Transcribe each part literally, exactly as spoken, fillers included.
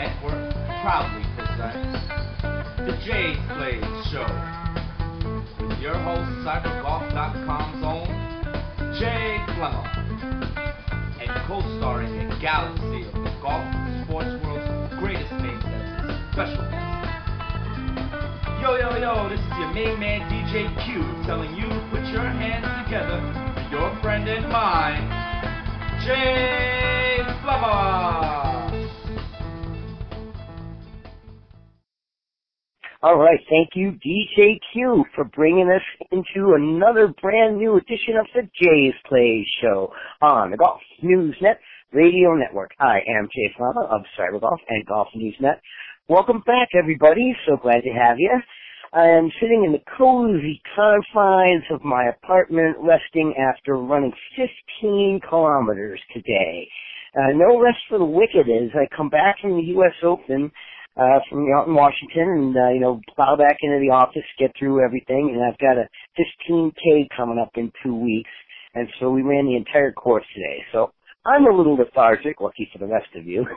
Network proudly presents the Jay's Plays Show with your host, Cyber Golf dot com's own Jay Flemmer, and co-starring a galaxy of the golf sports world's greatest names as special guests. Yo, yo, yo, this is your main man D J Q telling you to put your hands together for your friend and mine, Jay Flemmer. All right, thank you, D J Q, for bringing us into another brand new edition of the Jay's Plays Show on the Golf News Net Radio Network. I am Jay Flemmer of Cyber Golf and Golf News Net. Welcome back, everybody. So glad to have you. I am sitting in the cozy confines of my apartment, resting after running fifteen kilometers today. Uh, no rest for the wicked as I come back from the U S Open. Uh, from out in Washington and, uh, you know, plow back into the office, get through everything, and I've got a fifteen K coming up in two weeks, and so we ran the entire course today. So I'm a little lethargic, lucky for the rest of you.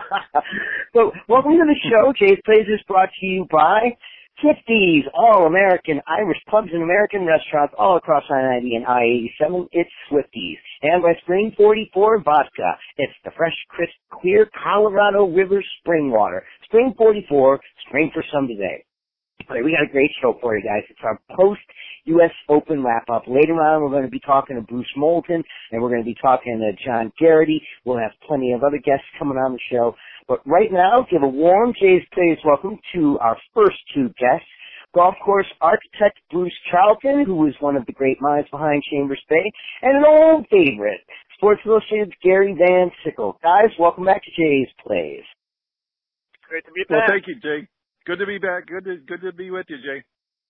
So welcome to the show. Jay's Plays is brought to you by fifties All-American Irish Pubs and American Restaurants all across I ninety and I eighty-seven. It's Swifties. And by Spring forty-four Vodka. It's the fresh, crisp, clear Colorado River spring water. Spring forty-four, spring for some today. All right, we got a great show for you guys. It's our post-U S Open wrap-up. Later on, we're going to be talking to Bruce Moulton, and we're going to be talking to John Garrity. We'll have plenty of other guests coming on the show. But right now, give a warm Jay's Plays welcome to our first two guests, golf course architect Bruce Charlton, who is one of the great minds behind Chambers Bay, and an old favorite, Sports Illustrated's Gary Van Sickle. Guys, welcome back to Jay's Plays. Great to be back. Well, thank you, Jay. Good to be back. Good to good to be with you, Jay.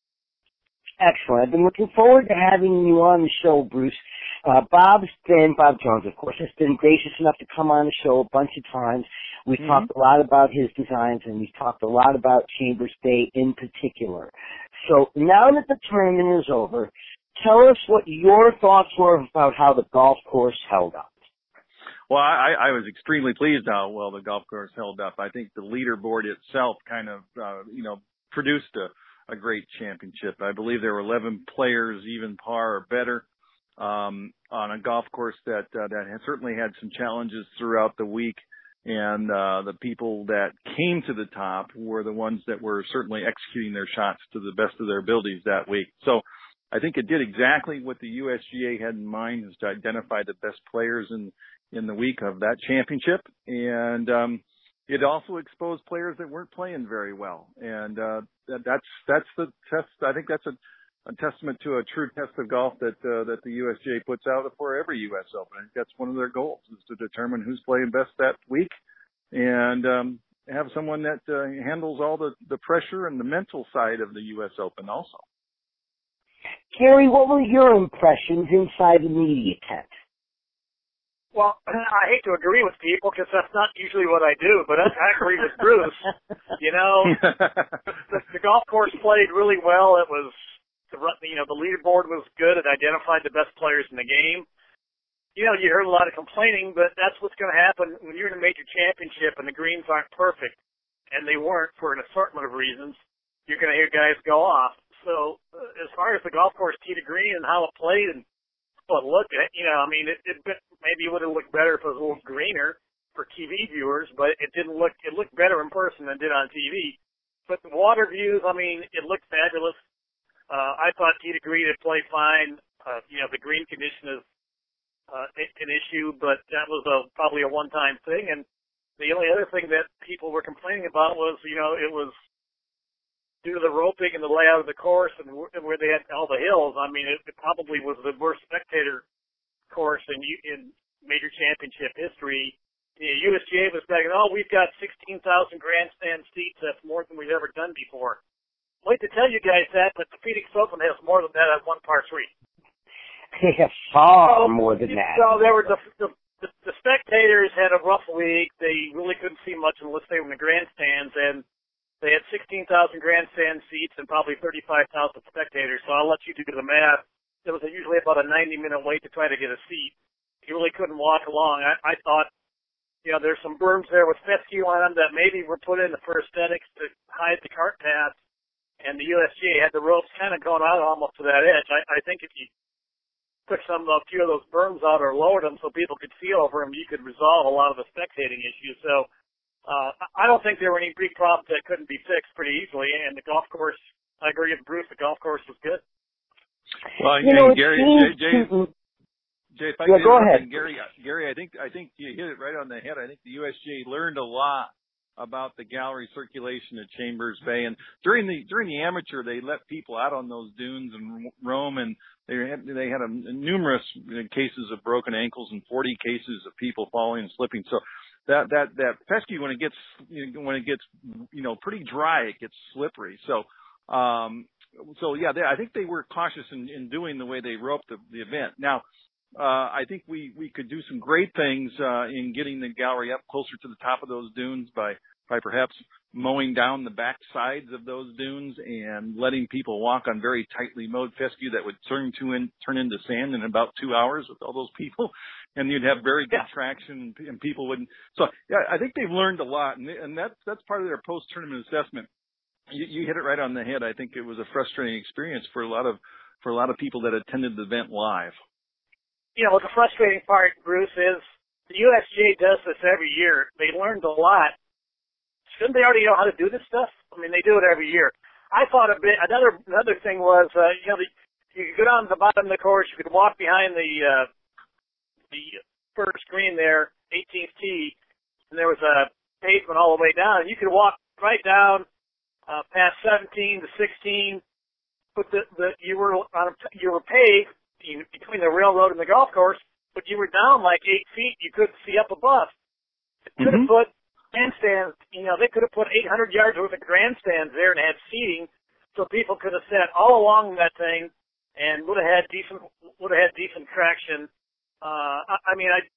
Excellent. I've been looking forward to having you on the show, Bruce. Uh, Bob's been, Bob Jones, of course, has been gracious enough to come on the show a bunch of times. We've mm-hmm. talked a lot about his designs, and we've talked a lot about Chambers Bay in particular. So now that the tournament is over, tell us what your thoughts were about how the golf course held up. Well, I, I was extremely pleased how well the golf course held up. I think the leaderboard itself kind of, uh, you know, produced a, a great championship. I believe there were eleven players, even par or better, um, on a golf course that uh, that had certainly had some challenges throughout the week. And uh, the people that came to the top were the ones that were certainly executing their shots to the best of their abilities that week. So I think it did exactly what the U S G A had in mind, is to identify the best players in in the week of that championship. And um, it also exposed players that weren't playing very well. And uh, that, that's that's the test. I think that's a, a testament to a true test of golf that uh, that the U S G A puts out for every U S Open. I think that's one of their goals, is to determine who's playing best that week and um, have someone that uh, handles all the, the pressure and the mental side of the U S Open also. Gary, what were your impressions inside the media tent? Well, I hate to agree with people because that's not usually what I do, but I, I agree with Bruce. You know, the, the golf course played really well. It was, the you know, the leaderboard was good. It identified the best players in the game. You know, you heard a lot of complaining, but that's what's going to happen when you're in a major championship and the greens aren't perfect, and they weren't for an assortment of reasons. You're going to hear guys go off. So uh, as far as the golf course tee to green and how it played and well, look at you know, I mean, it, it maybe it would have looked better if it was a little greener for T V viewers, but it didn't look. It looked better in person than it did on T V. But the water views, I mean, it looked fabulous. Uh, I thought tee to green had played fine. Uh, you know, the green condition is uh, an issue, but that was a, probably a one-time thing. And the only other thing that people were complaining about was, you know, it was due to the roping and the layout of the course and where they had all the hills. I mean, it, it probably was the worst spectator course in in major championship history. You know, U S G A was saying, oh, we've got sixteen thousand grandstand seats. That's more than we've ever done before. Wait to tell you guys that, but the Phoenix Open has more than that at one par three. They have far so, more than that. So there were the, the, the, the spectators had a rough week. They really couldn't see much unless they were in the grandstands, and they had sixteen thousand grandstand seats and probably thirty-five thousand spectators, so I'll let you do the math. There was usually about a ninety-minute wait to try to get a seat. You really couldn't walk along. I, I thought you know, there's some berms there with fescue on them that maybe were put in for aesthetics to hide the cart paths, and the U S G A had the ropes kind of going out almost to that edge. I, I think if you took some, a few of those berms out or lowered them so people could see over them, you could resolve a lot of the spectating issues. So uh, I don't think there were any big problems that couldn't be fixed pretty easily, and the golf course, I agree with Bruce, the golf course was good. Well, you know, Gary, seems Jay, Jay, to... Jay, if I yeah, could go interrupt, ahead. Gary, Gary, I think I think you hit it right on the head. I think the U S G A learned a lot about the gallery circulation at Chambers Bay, and during the during the amateur, they let people out on those dunes and roam, and they had they had a, numerous cases of broken ankles and forty cases of people falling and slipping. So that that that fescue, when it gets when it gets you know pretty dry, it gets slippery. So. Um, so yeah, they, I think they were cautious in, in doing the way they roped the, the event. Now, uh, I think we, we could do some great things, uh, in getting the gallery up closer to the top of those dunes by, by perhaps mowing down the back sides of those dunes and letting people walk on very tightly mowed fescue that would turn to in, turn into sand in about two hours with all those people. And you'd have very good yeah. traction and, and people wouldn't. So yeah, I think they've learned a lot, and, and that's, that's part of their post-tournament assessment. You, you hit it right on the head. I think it was a frustrating experience for a lot of for a lot of people that attended the event live. You know, the frustrating part, Bruce, is the U S G A does this every year. They learned a lot. Shouldn't they already know how to do this stuff? I mean, they do it every year. I thought a bit. Another another thing was, uh, you know, the, you could go down to the bottom of the course. You could walk behind the uh, the first green there, eighteenth tee, and there was a pavement all the way down. You could walk right down. Uh, past seventeen to sixteen, but the, the, you were on a, you were paved between the railroad and the golf course, but you were down like eight feet. You couldn't see up above. They could have Mm-hmm. put grandstands, you know, they could have put eight hundred yards worth of grandstands there and had seating so people could have sat all along that thing and would have had decent, would have had decent traction. Uh, I, I mean, I,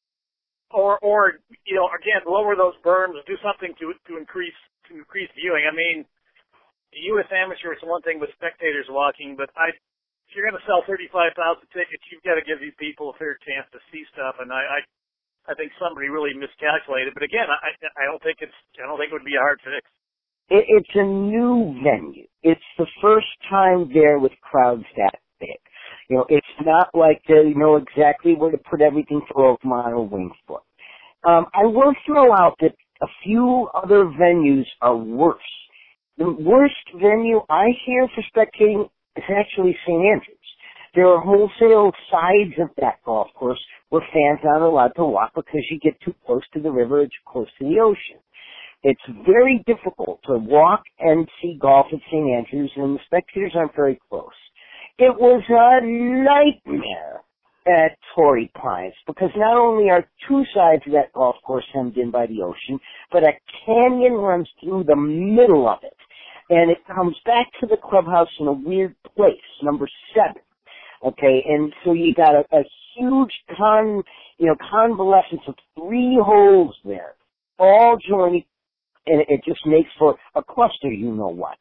or, or, you know, again, lower those berms, do something to, to increase, to increase viewing. I mean, you as amateurs is one thing with spectators walking, but I, if you're going to sell thirty-five thousand tickets, you've got to give these people a fair chance to see stuff. And I, I, I think somebody really miscalculated. But again, I, I don't think it's, I don't think it would be a hard fix. It, it's a new venue. It's the first time there with crowds that big. You know, it's not like they know exactly where to put everything for Oakmont or Winged Foot. Um, I will throw out that a few other venues are worse. The worst venue I hear for spectating is actually Saint Andrews. There are wholesale sides of that golf course where fans aren't allowed to walk because you get too close to the river or too close to the ocean. It's very difficult to walk and see golf at Saint Andrews, and the spectators aren't very close. It was a nightmare at Torrey Pines because not only are two sides of that golf course hemmed in by the ocean, but a canyon runs through the middle of it. And it comes back to the clubhouse in a weird place, number seven. Okay, and so you got a, a huge con, you know, convalescence of three holes there, all joining, and it just makes for a cluster, you know what.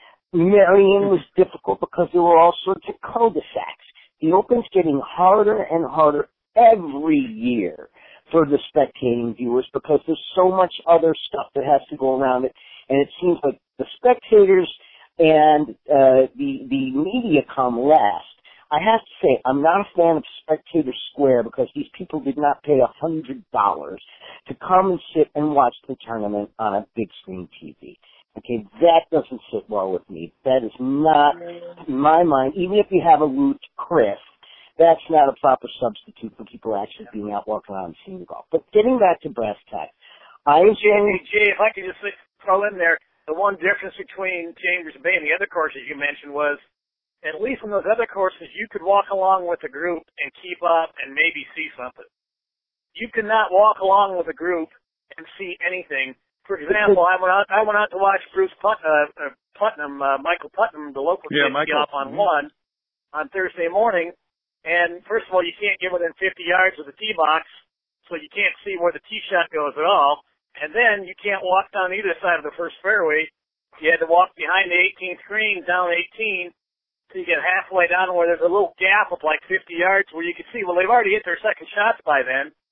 Marion was difficult because there were all sorts of cul-de-sacs. The Open's getting harder and harder every year for the spectating viewers because there's so much other stuff that has to go around it, and it seems like the spectators and uh, the the media come last. I have to say, I'm not a fan of Spectator Square because these people did not pay a hundred dollars to come and sit and watch the tournament on a big screen T V. Okay, that doesn't sit well with me. That is not, in my mind, even if you have a route to Chris, that's not a proper substitute for people actually being out walking around and seeing the golf. But getting back to brass tacks, I was Jay, Jay, if I could just throw in there, the one difference between Chambers Bay and the other courses you mentioned was, at least in those other courses, you could walk along with a group and keep up and maybe see something. You could not walk along with a group and see anything. For example, I went out. I went out to watch Bruce Put, uh, uh, Putnam, uh, Michael Putnam, the local yeah, kid, Michael. get off on Mm-hmm. one on Thursday morning. And first of all, you can't get within fifty yards of the tee box, so you can't see where the tee shot goes at all. And then you can't walk down either side of the first fairway. You had to walk behind the eighteenth green, down eighteen, so you get halfway down where there's a little gap of like fifty yards where you can see, well, they've already hit their second shots by then.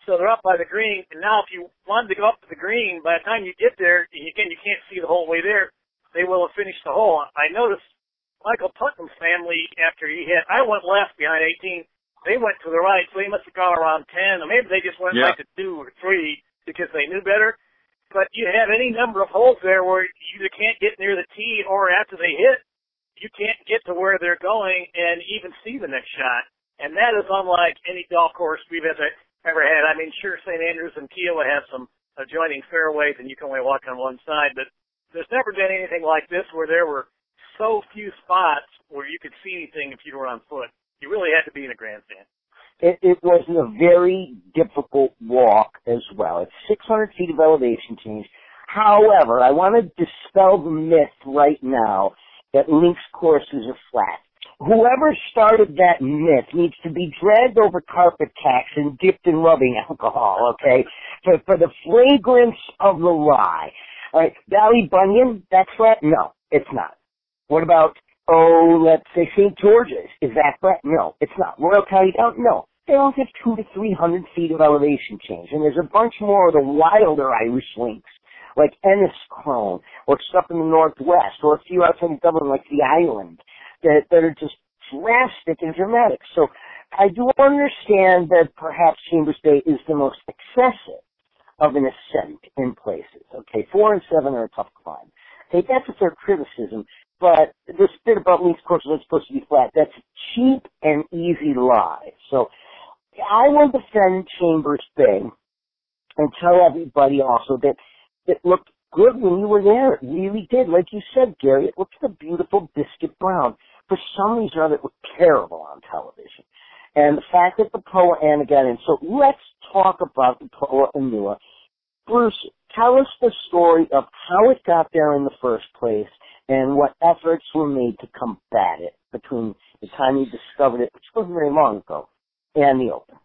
So they're up by the green, and now if you wanted to go up to the green, by the time you get there, and again, you can't see the whole way there, they will have finished the hole. I noticed Michael Putnam's family, after he hit, I went left behind eighteen, they went to the right, so they must have gone around ten, or maybe they just went yeah. like to two or three because they knew better. But you have any number of holes there where you either can't get near the tee or after they hit, you can't get to where they're going and even see the next shot. And that is unlike any golf course we've ever ever had. I mean, sure, Saint Andrews and Kiawah have some adjoining fairways and you can only walk on one side, but there's never been anything like this where there were so few spots where you could see anything if you were on foot. You really had to be in a grandstand. It, it was a very difficult walk as well. It's six hundred feet of elevation change. However, I want to dispel the myth right now that links courses are flat. Whoever started that myth needs to be dragged over carpet tacks and dipped in rubbing alcohol, okay, for, for the fragrance of the lie. All right, Valley Bunyan, that's flat? No, it's not. What about, oh, let's say Saint George's? Is that flat? No, it's not. Royal County Down? No. They all have two to three hundred feet of elevation change, and there's a bunch more of the wilder Irish links, like Enniscrone, or stuff in the Northwest, or a few outside of Dublin, like the Island, that, that are just drastic and dramatic. So I do understand that perhaps Chambers Bay is the most excessive of an ascent in places. Okay, four and seven are a tough climb. Okay, that's a fair criticism, but this bit about links courses that's supposed to be flat, that's a cheap and easy lie. So I will defend Chambers Bay and tell everybody also that it looked good when you were there. It really did. Like you said, Gary, it looked a beautiful biscuit brown. For some reason or other, it looked terrible on television. And the fact that the P O A and again, and so let's talk about the P O A Anua. Bruce, tell us the story of how it got there in the first place and what efforts were made to combat it between the time you discovered it, which wasn't very long ago, and the Open.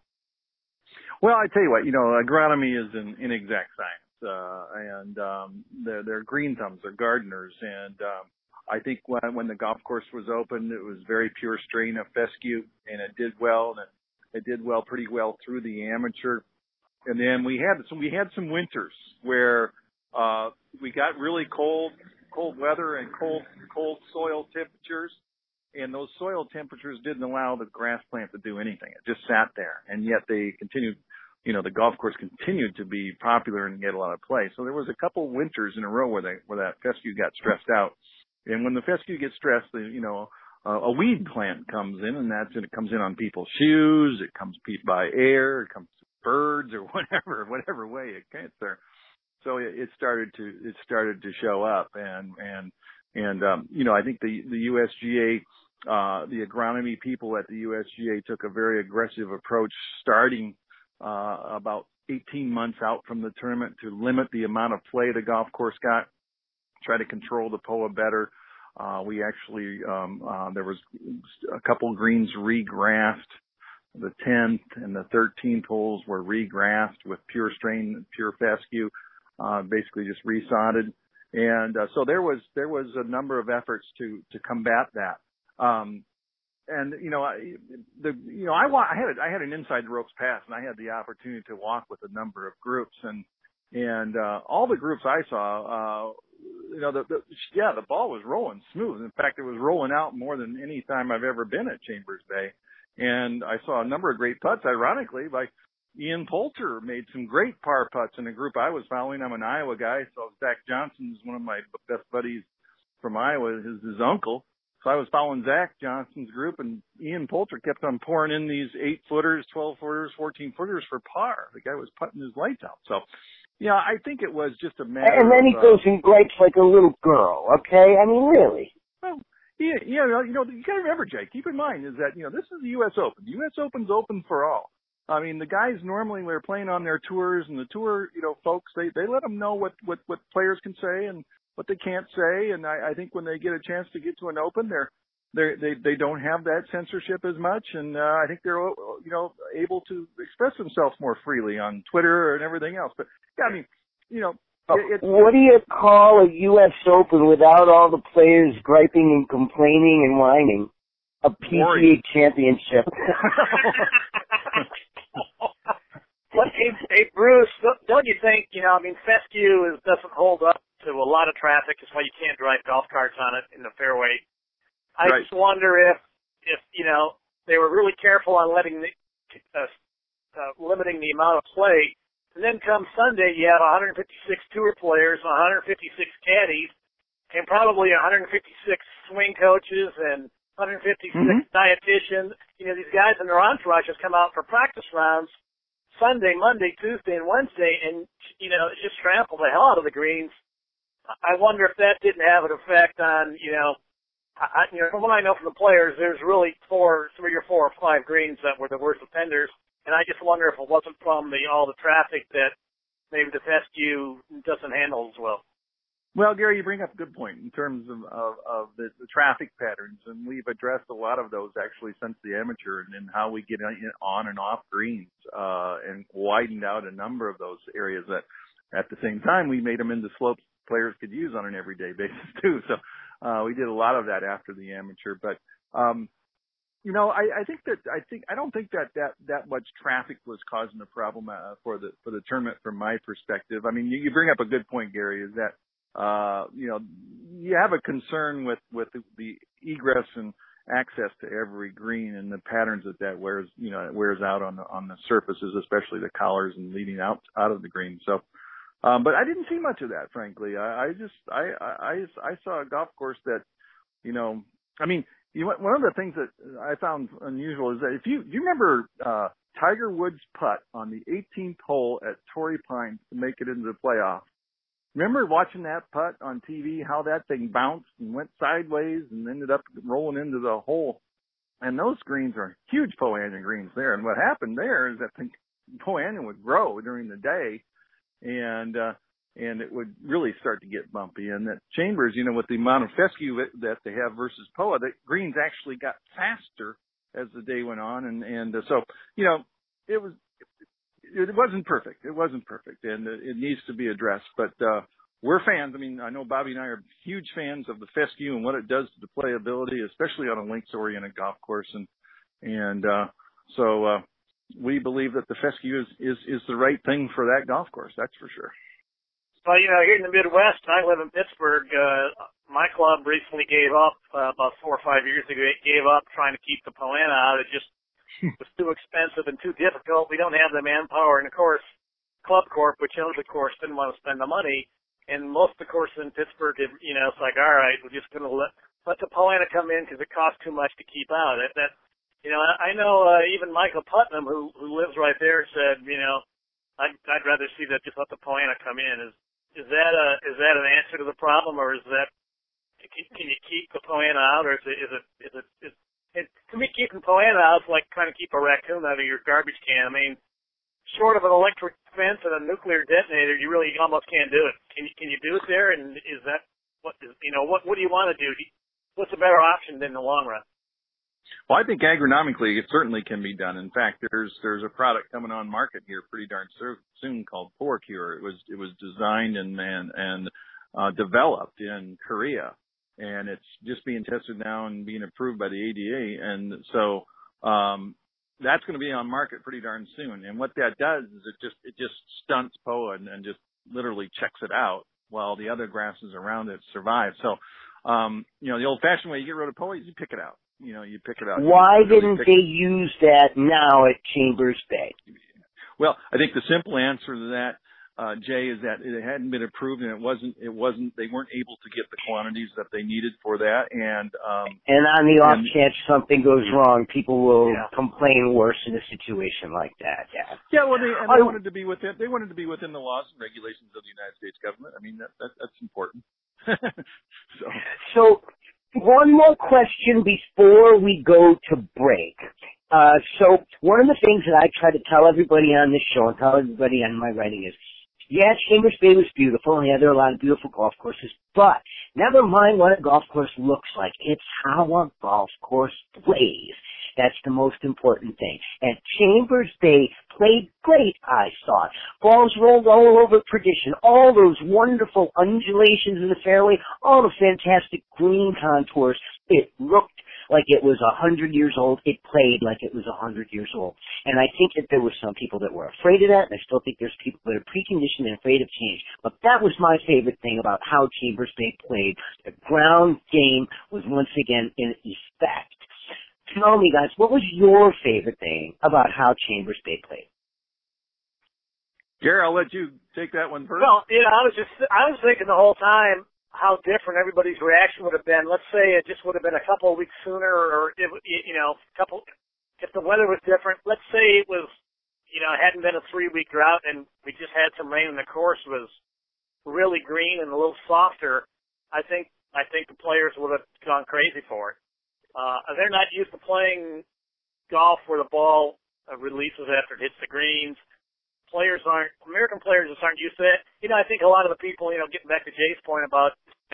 Well, I tell you what, you know, agronomy is an inexact science, uh, and um, they're, they're green thumbs, they're gardeners, and um, I think when, when the golf course was opened, it was very pure strain of fescue, and it did well, and it, it did well, pretty well through the amateur. And then we had some, we had some winters where uh, we got really cold, cold weather and cold, cold soil temperatures, and those soil temperatures didn't allow the grass plant to do anything. It just sat there, and yet they continued. You know, the golf course continued to be popular and get a lot of play. So there was a couple winters in a row where they, where that fescue got stressed out. And when the fescue gets stressed, the, you know, uh, a weed plant comes in, and that's it comes in on people's shoes. It comes by air. It comes to birds or whatever, whatever way it gets there. So it, it started to it started to show up, and and and um, you know, I think the the U S G A, uh, the agronomy people at the U S G A took a very aggressive approach, starting uh, about eighteen months out from the tournament to limit the amount of play the golf course got. Try to control the P O A better. Uh, we actually, um, uh, there was a couple greens regrassed. The tenth and the thirteenth holes were regrassed with pure strain, pure fescue, uh, basically just resodded. And, uh, so there was, there was a number of efforts to, to combat that. Um, and, you know, I, the, you know, I, I had, I had an inside ropes pass, and I had the opportunity to walk with a number of groups, and, and, uh, all the groups I saw, uh, you know, the, the, yeah, the ball was rolling smooth. In fact, it was rolling out more than any time I've ever been at Chambers Bay. And I saw a number of great putts, ironically, like Ian Poulter made some great par putts in a group I was following. I'm an Iowa guy, so Zach Johnson's one of my best buddies from Iowa, his, his uncle. So I was following Zach Johnson's group, and Ian Poulter kept on pouring in these eight footers, twelve footers, fourteen footers for par. The guy was putting his lights out. So, yeah, I think it was just a matter And then he of, goes uh, and gripes like a little girl, okay? I mean, really. Well, yeah, yeah, you know, you got to remember, Jay, keep in mind is that, you know, this is the U S Open. The U S Open's open for all. I mean, the guys normally, when they're playing on their tours, and the tour, you know, folks, they, they let them know what, what, what players can say and what they can't say. And I, I think when they get a chance to get to an Open, they're, they're, they, they don't have that censorship as much. And, uh, I think they're, you know, able to express themselves more freely on Twitter and everything else. But yeah, I mean, you know, It, what do you call a U S Open without all the players griping and complaining and whining? A P G A championship. Well, hey, hey, Bruce, don't you think, you know, I mean, fescue is, doesn't hold up to a lot of traffic. That's why you can't drive golf carts on it in the fairway. I right. just wonder if, if, you know, they were really careful on letting the, uh, uh, limiting the amount of play. And then come Sunday, you have one hundred fifty-six tour players, one hundred fifty-six caddies, and probably one hundred fifty-six swing coaches and one hundred fifty-six mm-hmm. dietitians. You know, these guys and their entourages come out for practice rounds Sunday, Monday, Tuesday, and Wednesday, and, you know, it just trampled the hell out of the greens. I wonder if that didn't have an effect on, you know, I, you know, from what I know from the players, there's really four, three or four or five greens that were the worst offenders. And I just wonder if it wasn't from the all the traffic that maybe the fescue doesn't handle as well. Well, Gary, you bring up a good point in terms of, of, of the, the traffic patterns, and we've addressed a lot of those actually since the amateur and, and how we get on and off greens uh, and widened out a number of those areas that at the same time we made them into slopes players could use on an everyday basis too. So uh, we did a lot of that after the amateur, but um, You know, I, I think that I think I don't think that, that that much traffic was causing a problem uh, for the for the tournament from my perspective. I mean, you, you bring up a good point, Gary, is that uh, you know you have a concern with with the, the egress and access to every green and the patterns that that wears you know it wears out on the on the surfaces, especially the collars and leading out out of the green. So, um, but I didn't see much of that, frankly. I, I just I, I I saw a golf course that you know I mean. You know, one of the things that I found unusual is that if you, do you remember, uh, Tiger Woods' putt on the eighteenth hole at Torrey Pines to make it into the playoff? Remember watching that putt on T V, how that thing bounced and went sideways and ended up rolling into the hole? And those greens are huge Poa annua greens there. And what happened there is that the Poa annua would grow during the day and, uh, and it would really start to get bumpy. And that Chambers, you know, with the amount of fescue that they have versus P O A, the greens actually got faster as the day went on. And, and uh, so, you know, it was, it, it wasn't perfect. It wasn't perfect and it, it needs to be addressed. But, uh, we're fans. I mean, I know Bobby and I are huge fans of the fescue and what it does to the playability, especially on a links-oriented golf course. And, and, uh, so, uh, we believe that the fescue is, is, is the right thing for that golf course. That's for sure. Well, you know, here in the Midwest, I live in Pittsburgh. Uh, my club recently gave up, uh, about four or five years ago, it gave up trying to keep the Poa annua out. It just was too expensive and too difficult. We don't have the manpower. And, of course, Club Corp, which owns the course, didn't want to spend the money. And most of the courses in Pittsburgh, you know, it's like, all right, we're just going to let, let the Poa annua come in because it costs too much to keep out. That, that you know, I know uh, even Michael Putnam, who, who lives right there, said, you know, I'd, I'd rather see that just let the Poa annua come in. Is Is that a is that an answer to the problem, or is that can, can you keep the Poa annua out, or is it is it is it, is it to me keeping Poa annua out is like trying to keep a raccoon out of your garbage can. I mean, short of an electric fence and a nuclear detonator, you really almost can't do it. Can you can you do it there? And is that what is, you know what what do you want to do? What's a better option in the long run? Well, I think agronomically it certainly can be done. In fact, there's there's a product coming on market here pretty darn soon called PoraCure. It was it was designed and and, and uh, developed in Korea, and it's just being tested now and being approved by the A D A. And so um, that's going to be on market pretty darn soon. And what that does is it just it just stunts P O A and, and just literally checks it out while the other grasses around it survive. So um, you know, the old-fashioned way you get rid of P O A is you pick it out. You know, you pick it out. Why really didn't they use that now at Chambers Bay? Well, I think the simple answer to that, uh, Jay, is that it hadn't been approved and it wasn't, it wasn't, they weren't able to get the quantities that they needed for that. And, um, and on the off and, chance something goes wrong, people will yeah. complain worse in a situation like that. Yeah. Yeah. Well, they, and they wanted to be within, they wanted to be within the laws and regulations of the United States government. I mean, that, that that's important. so. So, one more question before we go to break. Uh, so one of the things that I try to tell everybody on this show and tell everybody on my writing is, yeah, Chambers Bay was beautiful, and yeah, there are a lot of beautiful golf courses, but never mind what a golf course looks like. It's how a golf course plays. That's the most important thing. And Chambers Bay played great, I thought. Balls rolled all over Perdition. All those wonderful undulations in the fairway. All the fantastic green contours. It looked like it was a hundred years old. It played like it was a hundred years old. And I think that there were some people that were afraid of that, and I still think there's people that are preconditioned and afraid of change. But that was my favorite thing about how Chambers Bay played. The ground game was once again in effect. Tell me, guys, what was your favorite thing about how Chambers Bay played? Gary, I'll let you take that one first. Well, you know, I was just, I was thinking the whole time how different everybody's reaction would have been. Let's say it just would have been a couple of weeks sooner, or, it, you know, a couple, if the weather was different. Let's say it was, you know, it hadn't been a three-week drought and we just had some rain and the course was really green and a little softer. I think, I think the players would have gone crazy for it. Uh, they're not used to playing golf where the ball uh, releases after it hits the greens. Players aren't, American players just aren't used to it. You know, I think a lot of the people, you know, getting back to Jay's point about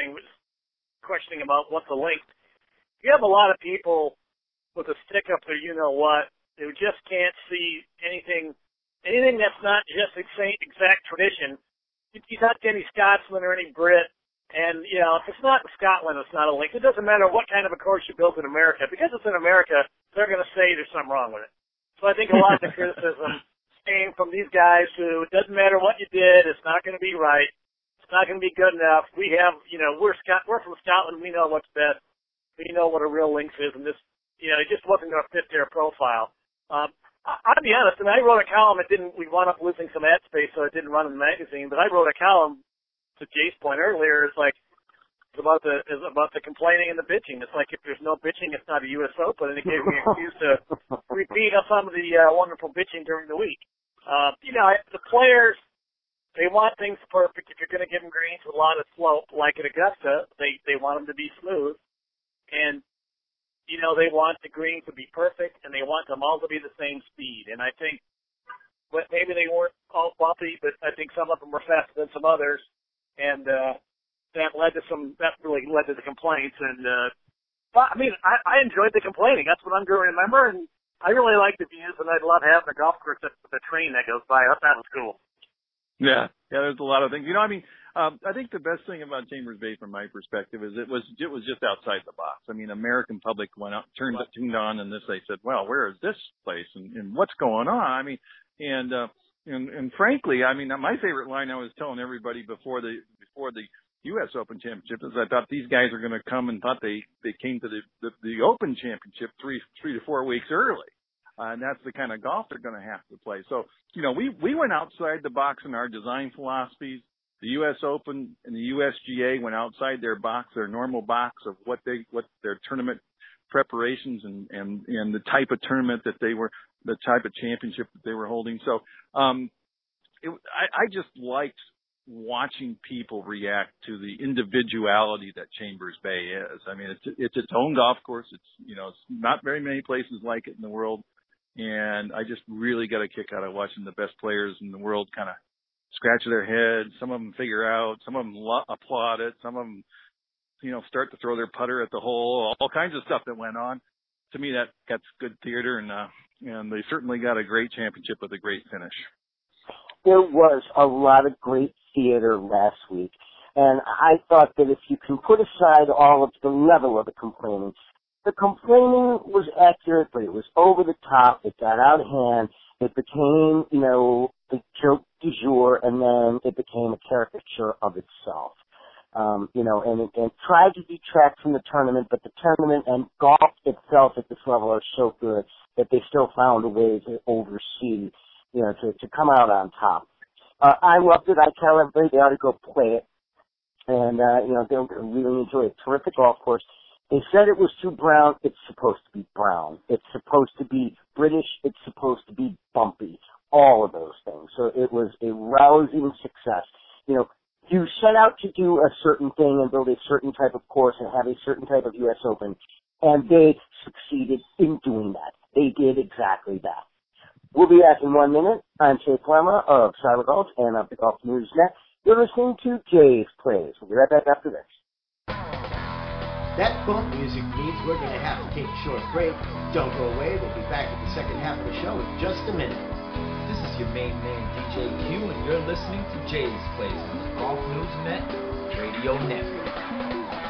questioning about what's the length. You have a lot of people with a stick up there, you know what, who just can't see anything, anything that's not just exact tradition. You, you talk to any Scotsman or any Brit, and, you know, if it's not in Scotland, it's not a length. It doesn't matter what kind of a course you built in America. Because it's in America, they're going to say there's something wrong with it. So I think a lot of the criticism came from these guys who, it doesn't matter what you did, it's not going to be right, it's not going to be good enough. We have, you know, we're Scot, we're from Scotland, we know what's best, we know what a real links is, and this, you know, it just wasn't going to fit their profile. Um, I, I'll be honest, and I wrote a column, it didn't, we wound up losing some ad space, so it didn't run in the magazine, but I wrote a column, to Jay's point earlier, it's like, it's about the, it's about the complaining and the bitching. It's like if there's no bitching, it's not a U S Open, and it gave me an excuse to repeat some of the uh, wonderful bitching during the week. Uh, you know, the players, they want things perfect. If you're going to give them greens with a lot of slope, like at Augusta, they, they want them to be smooth. And, you know, they want the greens to be perfect, and they want them all to be the same speed. And I think but maybe they weren't all bumpy, but I think some of them were faster than some others. And uh, that led to some, that really led to the complaints. And, uh, but, I mean, I, I enjoyed the complaining. That's what I'm going to remember. And I really like the views, and I'd love having a golf course with a train that goes by. I thought that was cool. Yeah, yeah. There's a lot of things. You know, I mean, um, I think the best thing about Chambers Bay, from my perspective, is it was it was just outside the box. I mean, American public went out, turned tuned on, and this they said, "Well, where is this place, and, and what's going on?" I mean, and uh, and and frankly, I mean, my favorite line I was telling everybody before the before the U S Open Championship is I thought these guys are going to come and thought they they came to the the, the Open Championship three three to four weeks early. Uh, and that's the kind of golf they're going to have to play. So, you know, we, we went outside the box in our design philosophies. The U S Open and the U S G A went outside their box, their normal box of what they, what their tournament preparations and, and, and the type of tournament that they were, the type of championship that they were holding. So, um, it, I, I just liked watching people react to the individuality that Chambers Bay is. I mean, it's, it's its own golf course. It's, you know, it's not very many places like it in the world. And I just really got a kick out of watching the best players in the world kind of scratch their heads. Some of them figure out, some of them lo- applaud it. Some of them, you know, start to throw their putter at the hole, all kinds of stuff that went on. To me, that that's good theater, and uh, and they certainly got a great championship with a great finish. There was a lot of great theater last week, and I thought that if you can put aside all of the level of the complaining, the complaining was accurate, but it was over the top. It got out of hand. It became, you know, the joke du jour, and then it became a caricature of itself. Um, you know, and it, and it tried to detract from the tournament, but the tournament and golf itself at this level are so good that they still found a way to oversee, you know, to, to come out on top. Uh, I loved it. I tell everybody they ought to go play it. And, uh, you know, they'll really enjoy it. Terrific golf course. They said it was too brown. It's supposed to be brown. It's supposed to be British. It's supposed to be bumpy. All of those things. So it was a rousing success. You know, you set out to do a certain thing and build a certain type of course and have a certain type of U S Open, and they succeeded in doing that. They did exactly that. We'll be back in one minute. I'm Jay Plummer of Cyber Golf and of the Golf News Net. You're listening to Jay's Plays. We'll be right back after this. That bump music means we're going to have to take a short break. Don't go away. We'll be back at the second half of the show in just a minute. This is your main man, D J Q, and you're listening to Jay's Plays on the Golf News Net Radio Network.